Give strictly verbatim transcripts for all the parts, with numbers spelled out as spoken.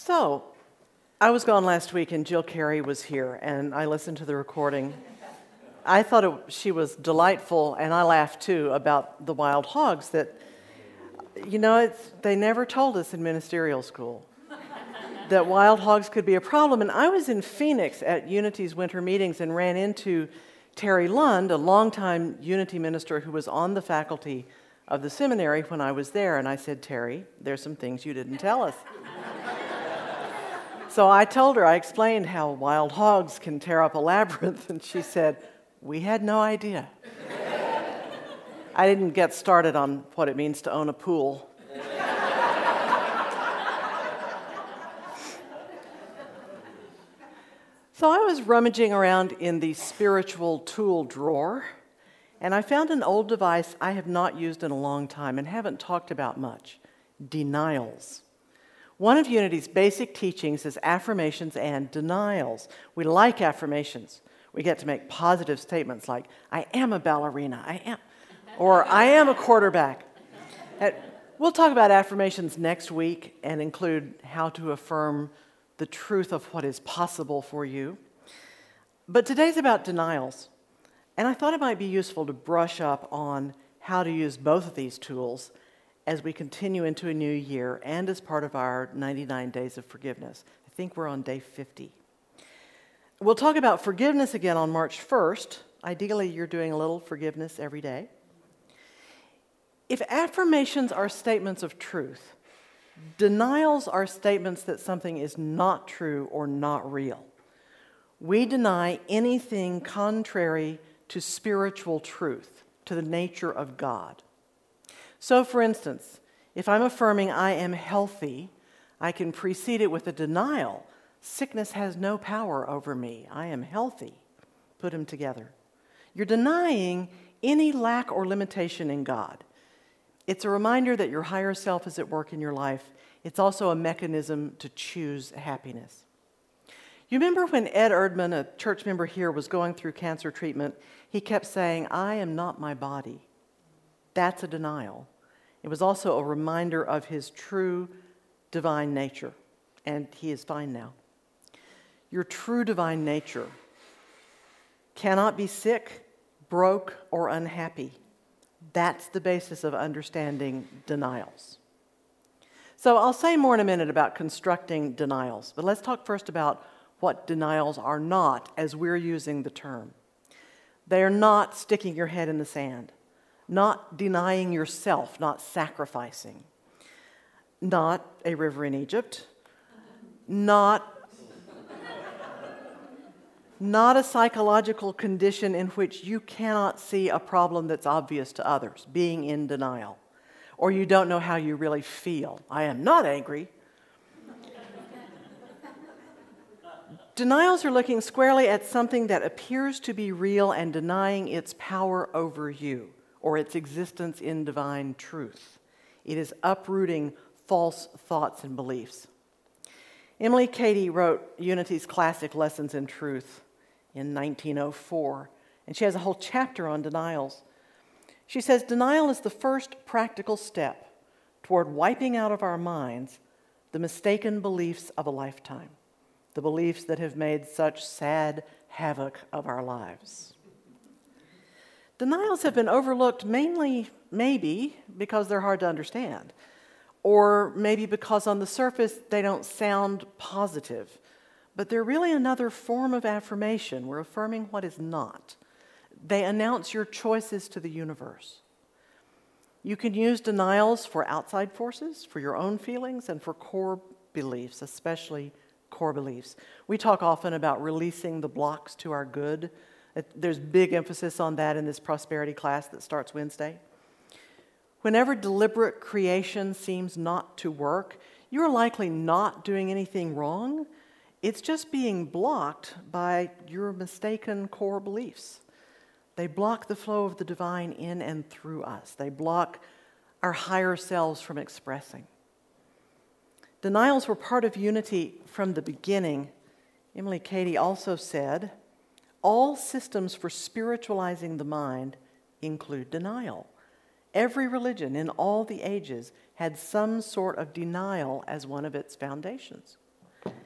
So, I was gone last week and Jill Carey was here, and I listened to the recording. I thought it, she was delightful, and I laughed too about the wild hogs that, you know, it's, they never told us in ministerial school that wild hogs could be a problem. And I was in Phoenix at Unity's winter meetings and ran into Terry Lund, a longtime Unity minister who was on the faculty of the seminary when I was there. And I said, Terry, there's some things you didn't tell us. So I told her, I explained how wild hogs can tear up a labyrinth, and she said, we had no idea. I didn't get started on what it means to own a pool. So I was rummaging around in the spiritual tool drawer, and I found an old device I have not used in a long time and haven't talked about much: denials. One of Unity's basic teachings is affirmations and denials. We like affirmations. We get to make positive statements like, I am a ballerina, I am, or I am a quarterback. We'll talk about affirmations next week and include how to affirm the truth of what is possible for you. But today's about denials, and I thought it might be useful to brush up on how to use both of these tools as we continue into a new year and as part of our ninety-nine days of forgiveness. I think we're on day fifty. We'll talk about forgiveness again on March first. Ideally, you're doing a little forgiveness every day. If affirmations are statements of truth, denials are statements that something is not true or not real. We deny anything contrary to spiritual truth, to the nature of God. So, for instance, if I'm affirming I am healthy, I can precede it with a denial. Sickness has no power over me. I am healthy. Put them together. You're denying any lack or limitation in God. It's a reminder that your higher self is at work in your life. It's also a mechanism to choose happiness. You remember when Ed Erdman, a church member here, was going through cancer treatment, he kept saying, I am not my body. That's a denial. It was also a reminder of his true divine nature, and he is fine now. Your true divine nature cannot be sick, broke, or unhappy. That's the basis of understanding denials. So I'll say more in a minute about constructing denials, but let's talk first about what denials are not as we're using the term. They are not sticking your head in the sand, not denying yourself, not sacrificing, not a river in Egypt, not, not a psychological condition in which you cannot see a problem that's obvious to others, being in denial, or you don't know how you really feel. I am not angry. Denials are looking squarely at something that appears to be real and denying its power over you or its existence in divine truth. It is uprooting false thoughts and beliefs. Emily Cady wrote Unity's classic Lessons in Truth in nineteen oh four, and she has a whole chapter on denials. She says, denial is the first practical step toward wiping out of our minds the mistaken beliefs of a lifetime, the beliefs that have made such sad havoc of our lives. Denials have been overlooked mainly, maybe, because they're hard to understand, or maybe because on the surface they don't sound positive. But they're really another form of affirmation. We're affirming what is not. They announce your choices to the universe. You can use denials for outside forces, for your own feelings, and for core beliefs, especially core beliefs. We talk often about releasing the blocks to our good. There's big emphasis on that in this prosperity class that starts Wednesday. Whenever deliberate creation seems not to work, you're likely not doing anything wrong. It's just being blocked by your mistaken core beliefs. They block the flow of the divine in and through us. They block our higher selves from expressing. Denials were part of Unity from the beginning. Emily Cady also said, all systems for spiritualizing the mind include denial. Every religion in all the ages had some sort of denial as one of its foundations.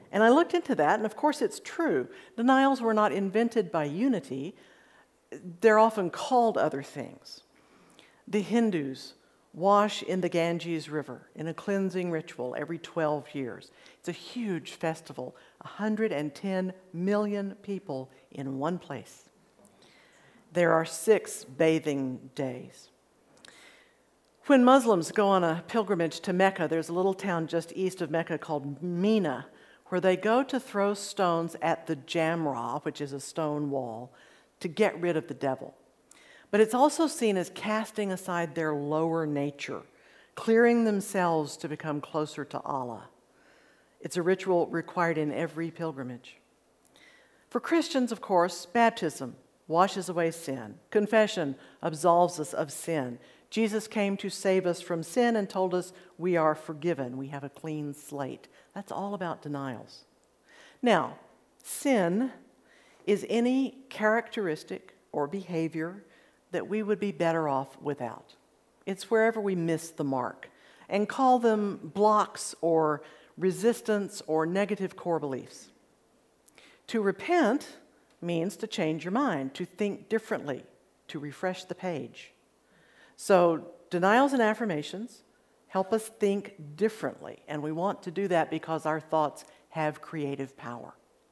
And I looked into that, and of course it's true. Denials were not invented by unity. They're often called other things. The Hindus wash in the Ganges River in a cleansing ritual every twelve years. It's a huge festival, one hundred ten million people in one place. There are six bathing days. When Muslims go on a pilgrimage to Mecca, there's a little town just east of Mecca called Mina, where they go to throw stones at the Jamra, which is a stone wall, to get rid of the devil. But it's also seen as casting aside their lower nature, clearing themselves to become closer to Allah. It's a ritual required in every pilgrimage. For Christians, of course, baptism washes away sin. Confession absolves us of sin. Jesus came to save us from sin and told us we are forgiven. We have a clean slate. That's all about denials. Now, sin is any characteristic or behavior that we would be better off without. It's wherever we miss the mark, and call them blocks or resistance or negative core beliefs. To repent means to change your mind, to think differently, to refresh the page. So denials and affirmations help us think differently, and we want to do that because our thoughts have creative power.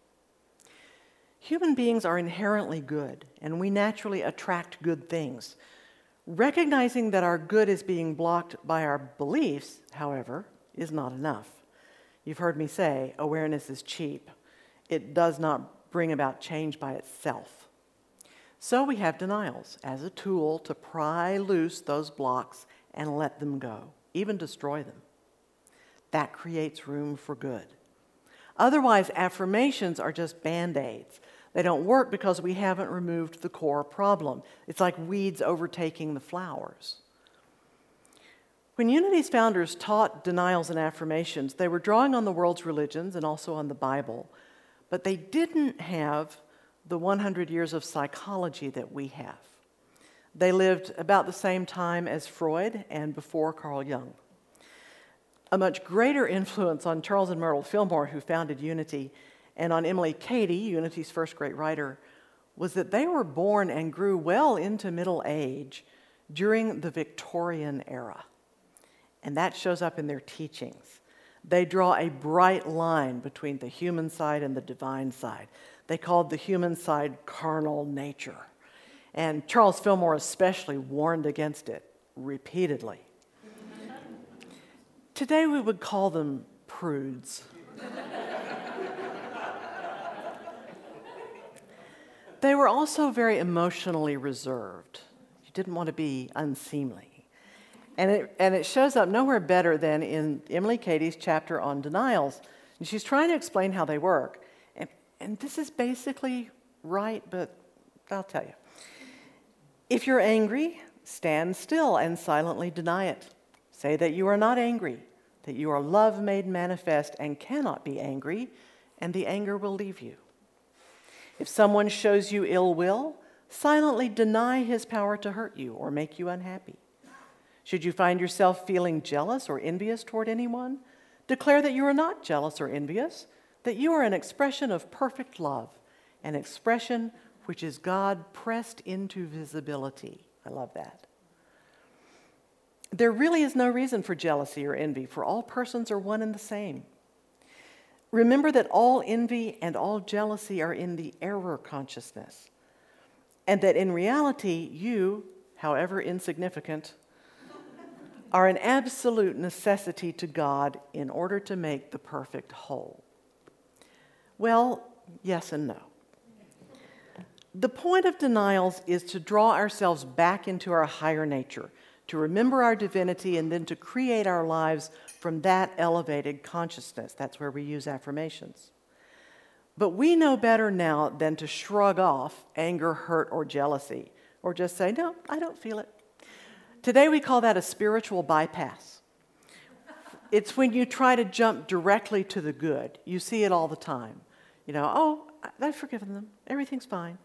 Human beings are inherently good, and we naturally attract good things. Recognizing that our good is being blocked by our beliefs, however, is not enough. You've heard me say, awareness is cheap. It does not bring about change by itself. So we have denials as a tool to pry loose those blocks and let them go, even destroy them. That creates room for good. Otherwise, affirmations are just Band-Aids. They don't work because we haven't removed the core problem. It's like weeds overtaking the flowers. When Unity's founders taught denials and affirmations, they were drawing on the world's religions and also on the Bible, but they didn't have the one hundred years of psychology that we have. They lived about the same time as Freud and before Carl Jung. A much greater influence on Charles and Myrtle Fillmore, who founded Unity, and on Emily Cady, Unity's first great writer, was that they were born and grew well into middle age during the Victorian era. And that shows up in their teachings. They draw a bright line between the human side and the divine side. They called the human side carnal nature. And Charles Fillmore especially warned against it repeatedly. Today we would call them prudes. They were also very emotionally reserved. You didn't want to be unseemly. And it, and it shows up nowhere better than in Emily Cady's chapter on denials. And she's trying to explain how they work. And, and this is basically right, but I'll tell you. If you're angry, stand still and silently deny it. Say that you are not angry, that you are love made manifest and cannot be angry, and the anger will leave you. If someone shows you ill will, silently deny his power to hurt you or make you unhappy. Should you find yourself feeling jealous or envious toward anyone, declare that you are not jealous or envious, that you are an expression of perfect love, an expression which is God pressed into visibility. I love that. There really is no reason for jealousy or envy, for all persons are one and the same. Remember that all envy and all jealousy are in the error consciousness, and that in reality, you, however insignificant, are an absolute necessity to God in order to make the perfect whole. Well, yes and no. The point of denials is to draw ourselves back into our higher nature, to remember our divinity, and then to create our lives from that elevated consciousness. That's where we use affirmations. But we know better now than to shrug off anger, hurt, or jealousy, or just say, no, I don't feel it. Today we call that a spiritual bypass. It's when you try to jump directly to the good. You see it all the time. You know, oh, I've forgiven them. Everything's fine.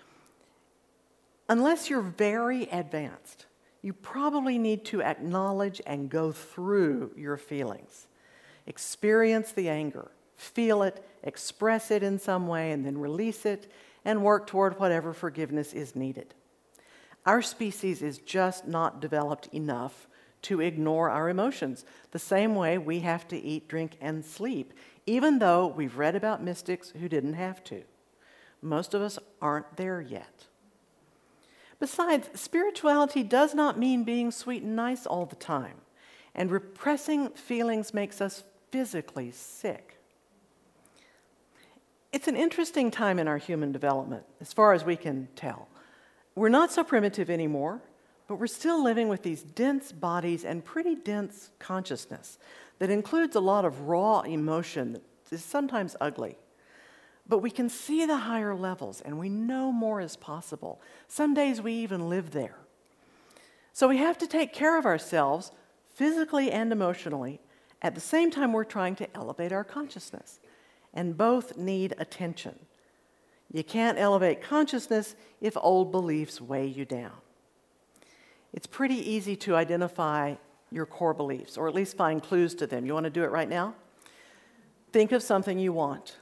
Unless you're very advanced, you probably need to acknowledge and go through your feelings. Experience the anger. feel it, express it in some way, and then release it, and work toward whatever forgiveness is needed. Our species is just not developed enough to ignore our emotions, the same way we have to eat, drink, and sleep, even though we've read about mystics who didn't have to. Most of us aren't there yet. Besides, spirituality does not mean being sweet and nice all the time, and repressing feelings makes us physically sick. It's an interesting time in our human development, as far as we can tell. We're not so primitive anymore, but we're still living with these dense bodies and pretty dense consciousness that includes a lot of raw emotion that is sometimes ugly. But we can see the higher levels, and we know more is possible. Some days we even live there. So we have to take care of ourselves, physically and emotionally, at the same time we're trying to elevate our consciousness. And both need attention. You can't elevate consciousness if old beliefs weigh you down. It's pretty easy to identify your core beliefs, or at least find clues to them. You want to do it right now? Think of something you want.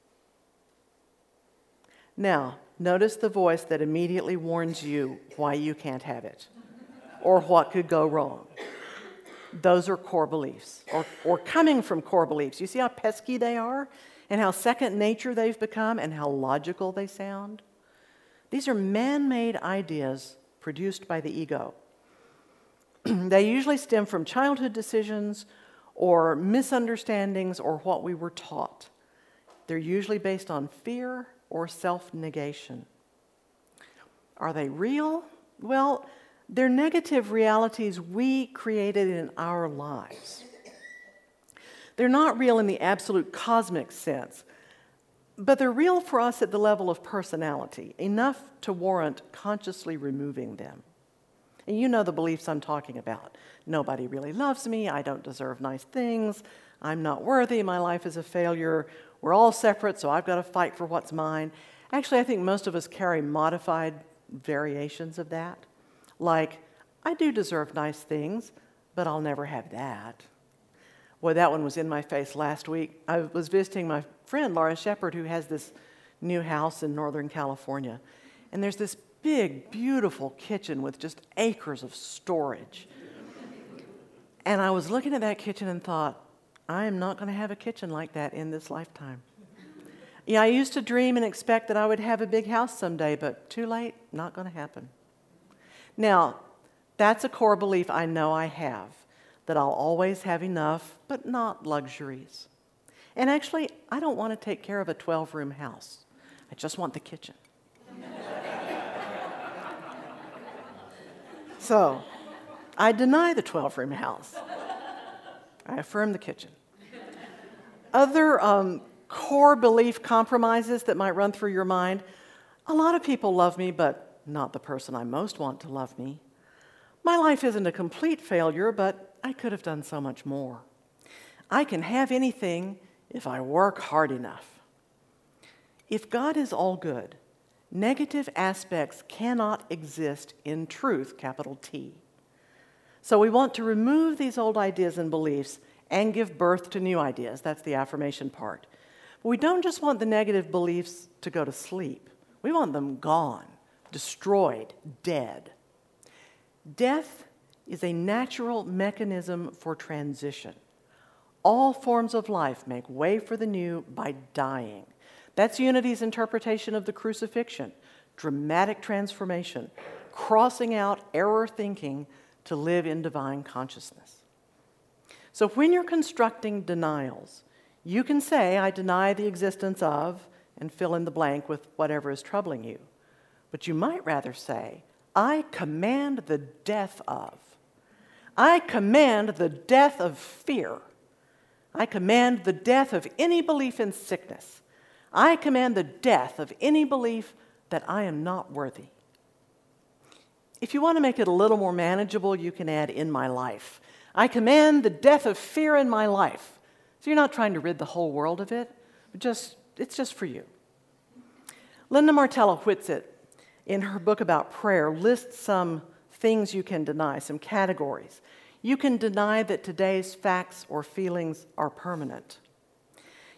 Now, notice the voice that immediately warns you why you can't have it, or what could go wrong. Those are core beliefs, or, or coming from core beliefs. You see how pesky they are, and how second nature they've become, and how logical they sound? These are man-made ideas produced by the ego. They usually stem from childhood decisions or misunderstandings or what we were taught. They're usually based on fear or self-negation. Are they real? Well, they're negative realities we created in our lives. They're not real in the absolute cosmic sense, but they're real for us at the level of personality, enough to warrant consciously removing them. And you know the beliefs I'm talking about. Nobody really loves me, I don't deserve nice things, I'm not worthy, my life is a failure, we're all separate, so I've got to fight for what's mine. Actually, I think most of us carry modified variations of that. Like, I do deserve nice things, but I'll never have that. Boy, that one was in my face last week. I was visiting my friend, Laura Shepard, who has this new house in Northern California. And there's this big, beautiful kitchen with just acres of storage. And I was looking at that kitchen and thought, I am not going to have a kitchen like that in this lifetime. Yeah, I used to dream and expect that I would have a big house someday, but too late, not going to happen. Now, that's a core belief I know I have, that I'll always have enough, but not luxuries. And actually, I don't want to take care of a twelve-room house. I just want the kitchen. So, I deny the twelve-room house. I affirm the kitchen. Other um, core belief compromises that might run through your mind. A lot of people love me, but not the person I most want to love me. My life isn't a complete failure, but I could have done so much more. I can have anything if I work hard enough. If God is all good, negative aspects cannot exist in truth, capital T. So we want to remove these old ideas and beliefs and give birth to new ideas. That's the affirmation part. But we don't just want the negative beliefs to go to sleep. We want them gone, destroyed, dead. Death is a natural mechanism for transition. All forms of life make way for the new by dying. That's Unity's interpretation of the crucifixion. Dramatic transformation, crossing out error thinking to live in divine consciousness. So when you're constructing denials, you can say, I deny the existence of, and fill in the blank with whatever is troubling you. But you might rather say, I command the death of. I command the death of fear. I command the death of any belief in sickness. I command the death of any belief that I am not worthy. If you want to make it a little more manageable, you can add in my life. I command the death of fear in my life. So you're not trying to rid the whole world of it, but just it's just for you. Linda Martella Whitsitt, in her book about prayer, lists some things you can deny, some categories. You can deny that today's facts or feelings are permanent.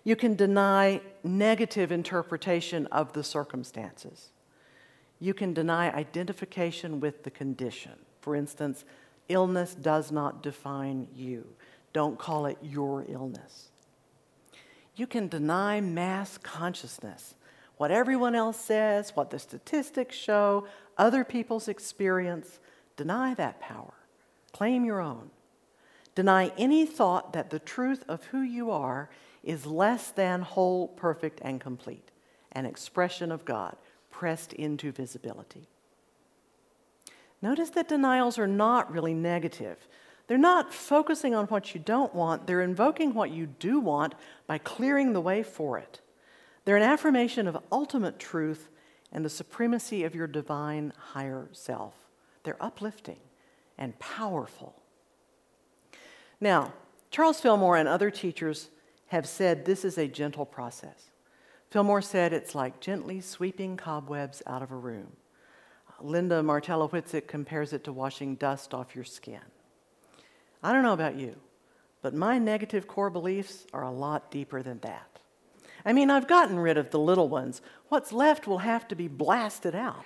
You can deny negative interpretation of the circumstances. You can deny identification with the condition. For instance, illness does not define you. Don't call it your illness. You can deny mass consciousness. What everyone else says, what the statistics show, other people's experience, deny that power. Claim your own. Deny any thought that the truth of who you are is less than whole, perfect, and complete, an expression of God pressed into visibility. Notice that denials are not really negative. They're not focusing on what you don't want. They're invoking what you do want by clearing the way for it. They're an affirmation of ultimate truth and the supremacy of your divine higher self. They're uplifting and powerful. Now, Charles Fillmore and other teachers have said this is a gentle process. Fillmore said it's like gently sweeping cobwebs out of a room. Linda Martello-Whitsick compares it to washing dust off your skin. I don't know about you, but my negative core beliefs are a lot deeper than that. I mean, I've gotten rid of the little ones. What's left will have to be blasted out.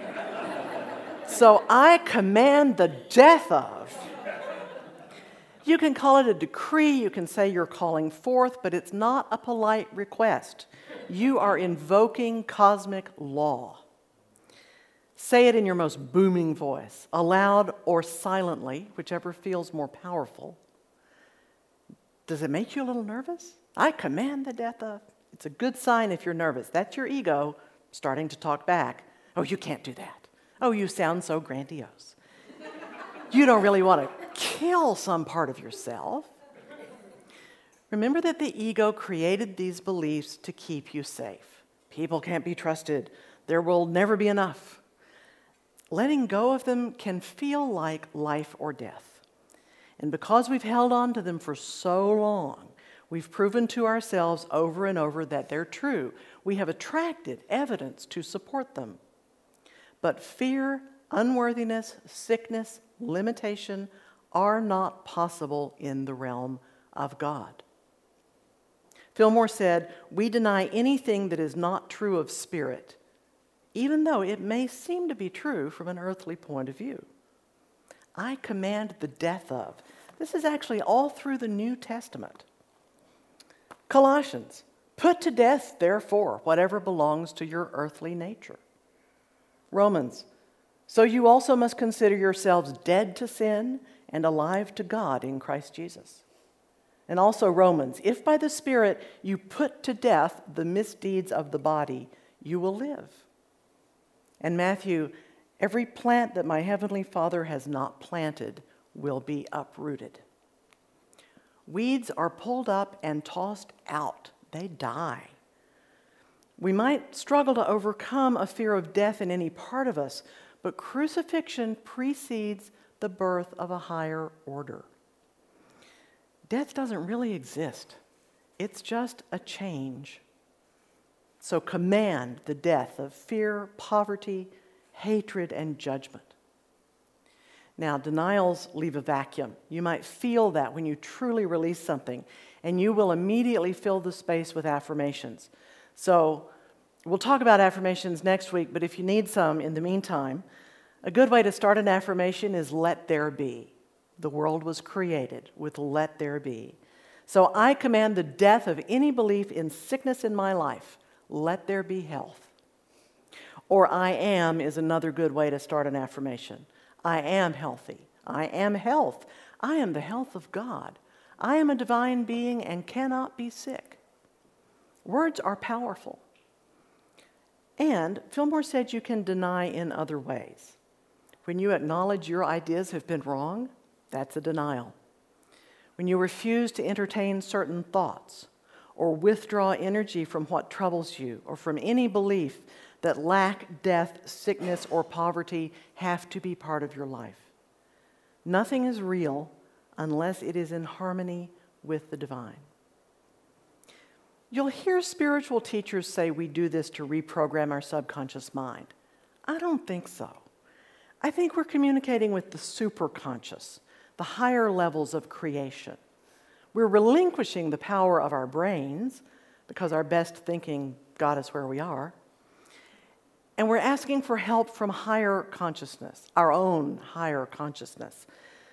So I command the death of. You can call it a decree, you can say you're calling forth, but it's not a polite request. You are invoking cosmic law. Say it in your most booming voice, aloud or silently, whichever feels more powerful. Does it make you a little nervous? I command the death of. It's a good sign if you're nervous. That's your ego starting to talk back. Oh, you can't do that. Oh, you sound so grandiose. You don't really want to kill some part of yourself. Remember that the ego created these beliefs to keep you safe. People can't be trusted. There will never be enough. Letting go of them can feel like life or death. And because we've held on to them for so long, we've proven to ourselves over and over that they're true. We have attracted evidence to support them. But fear, unworthiness, sickness, limitation are not possible in the realm of God. Fillmore said, "We deny anything that is not true of spirit, even though it may seem to be true from an earthly point of view. I command the death of." This is actually all through the New Testament. Colossians, "Put to death, therefore, whatever belongs to your earthly nature." Romans, "So you also must consider yourselves dead to sin and alive to God in Christ Jesus." And also Romans, "If by the Spirit you put to death the misdeeds of the body, you will live." And Matthew, "Every plant that my heavenly Father has not planted will be uprooted." Weeds are pulled up and tossed out. They die. We might struggle to overcome a fear of death in any part of us, but crucifixion precedes the birth of a higher order. Death doesn't really exist. It's just a change. So command the death of fear, poverty, hatred, and judgment. Now, denials leave a vacuum. You might feel that when you truly release something, and you will immediately fill the space with affirmations. So we'll talk about affirmations next week, but if you need some in the meantime, a good way to start an affirmation is "let there be." The world was created with "let there be." So I command the death of any belief in sickness in my life. Let there be health. Or "I am" is another good way to start an affirmation. I am healthy. I am health. I am the health of God. I am a divine being and cannot be sick. Words are powerful. And Fillmore said you can deny in other ways. When you acknowledge your ideas have been wrong, that's a denial. When you refuse to entertain certain thoughts or withdraw energy from what troubles you or from any belief that lack, death, sickness, or poverty have to be part of your life. Nothing is real unless it is in harmony with the divine. You'll hear spiritual teachers say we do this to reprogram our subconscious mind. I don't think so. I think we're communicating with the superconscious, the higher levels of creation. We're relinquishing the power of our brains because our best thinking got us where we are. And we're asking for help from higher consciousness, our own higher consciousness.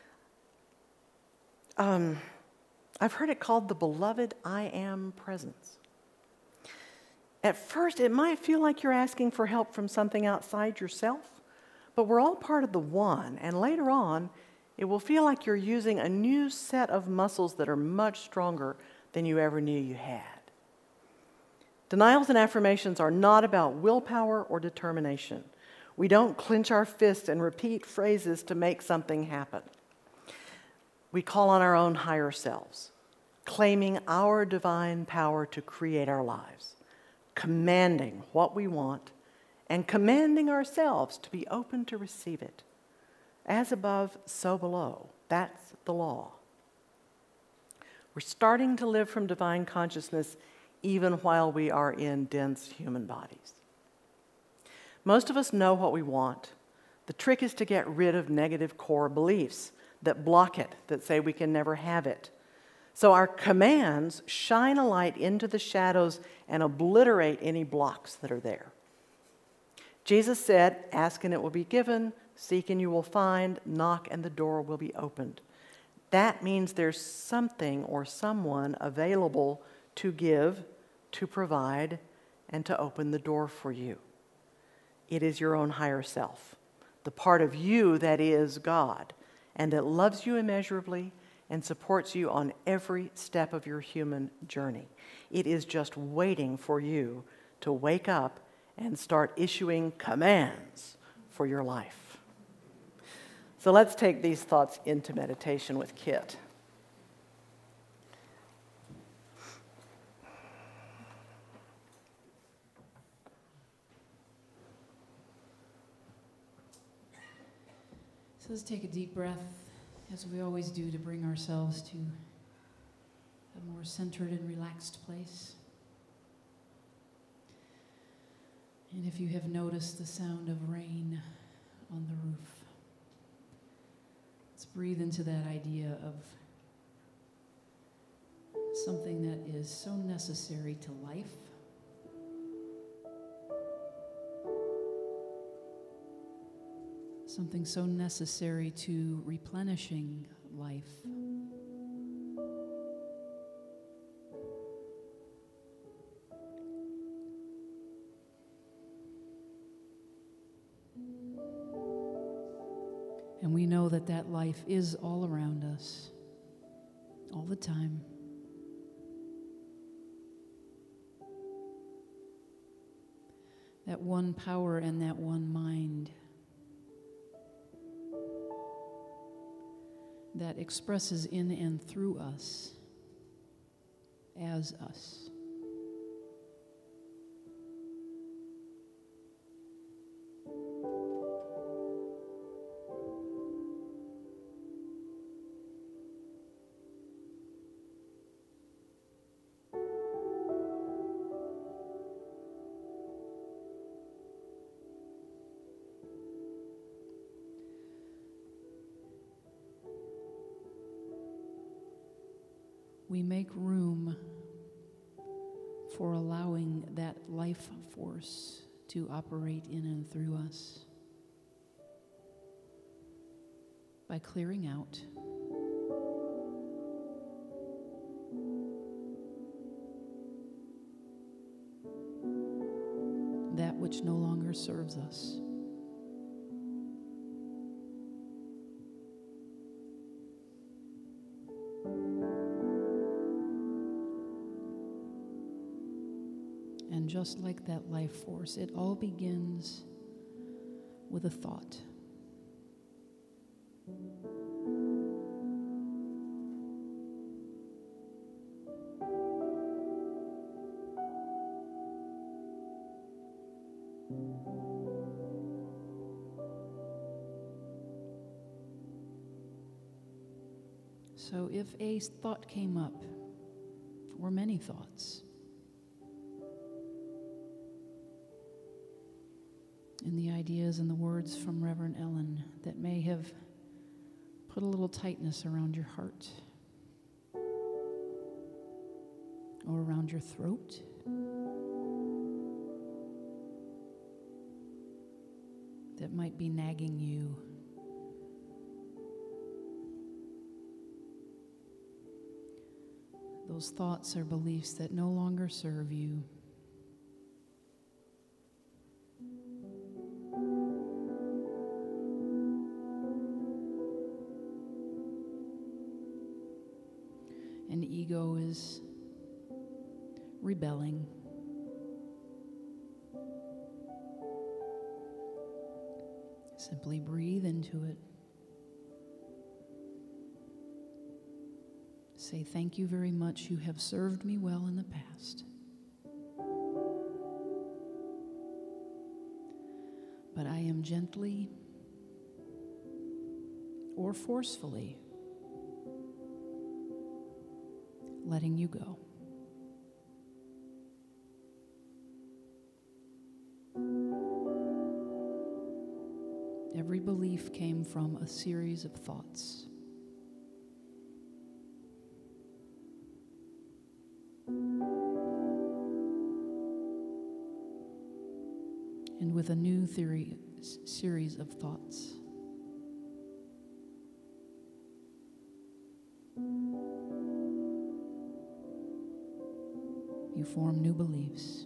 Um, I've heard it called the beloved I am presence. At first, it might feel like you're asking for help from something outside yourself, but we're all part of the one, and later on, it will feel like you're using a new set of muscles that are much stronger than you ever knew you had. Denials and affirmations are not about willpower or determination. We don't clench our fists and repeat phrases to make something happen. We call on our own higher selves, claiming our divine power to create our lives, commanding what we want, and commanding ourselves to be open to receive it. As above, so below. That's the law. We're starting to live from divine consciousness even while we are in dense human bodies. Most of us know what we want. The trick is to get rid of negative core beliefs that block it, that say we can never have it. So our commands shine a light into the shadows and obliterate any blocks that are there. Jesus said, "Ask and it will be given, seek and you will find, knock and the door will be opened." That means there's something or someone available to give, to provide, and to open the door for you. It is your own higher self, the part of you that is God, and that loves you immeasurably and supports you on every step of your human journey. It is just waiting for you to wake up and start issuing commands for your life. So let's take these thoughts into meditation with Kit. So let's take a deep breath, as we always do, to bring ourselves to a more centered and relaxed place. And if you have noticed the sound of rain on the roof, let's breathe into that idea of something that is so necessary to life. Something so necessary to replenishing life. And we know that that life is all around us, all the time. That one power and that one mind that expresses in and through us, as us. We make room for allowing that life force to operate in and through us by clearing out that which no longer serves us. And just like that life force, it all begins with a thought. So if a thought came up, or many thoughts, in the ideas and the words from Reverend Ellen that may have put a little tightness around your heart, or around your throat. That might be nagging you. Those thoughts or beliefs that no longer serve you. And ego is rebelling. Simply breathe into it. Say, thank you very much. You have served me well in the past. But I am gently or forcefully letting you go. Every belief came from a series of thoughts. And with a new theory, s- series of thoughts. You form new beliefs.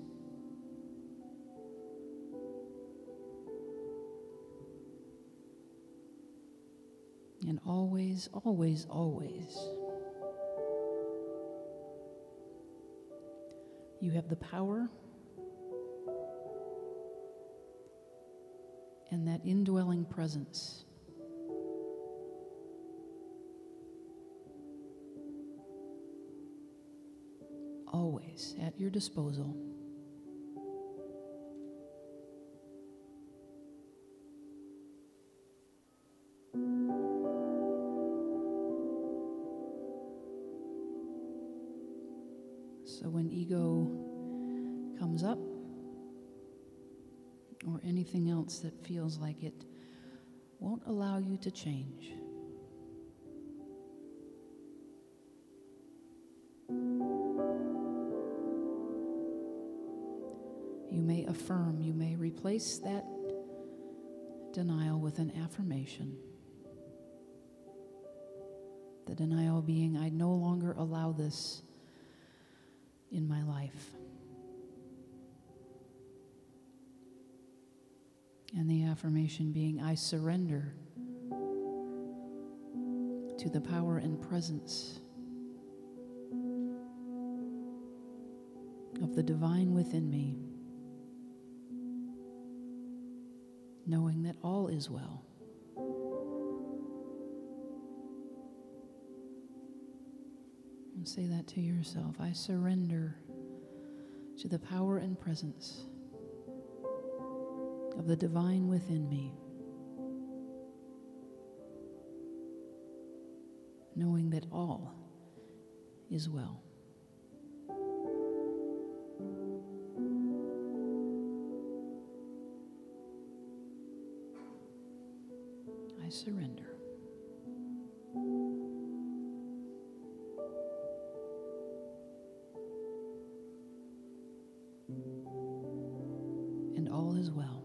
And always, always, always, you have the power and that indwelling presence always at your disposal. So when ego comes up, or anything else that feels like it won't allow you to change, you may affirm, you may replace that denial with an affirmation. The denial being, I no longer allow this in my life. And the affirmation being, I surrender to the power and presence of the divine within me, knowing that all is well. And say that to yourself. I surrender to the power and presence of the divine within me, knowing that all is well. I surrender. And all is well.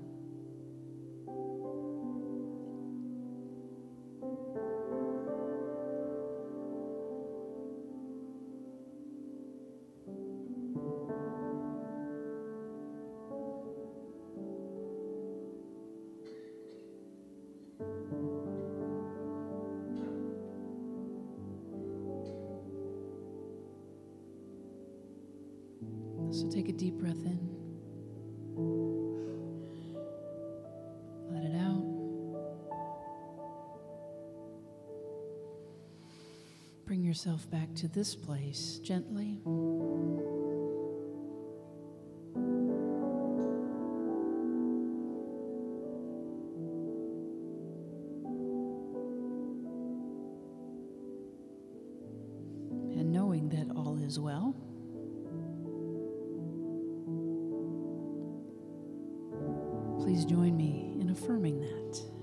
So take a deep breath in. Let it out. Bring yourself back to this place gently. And knowing that all is well. Please join me in affirming that.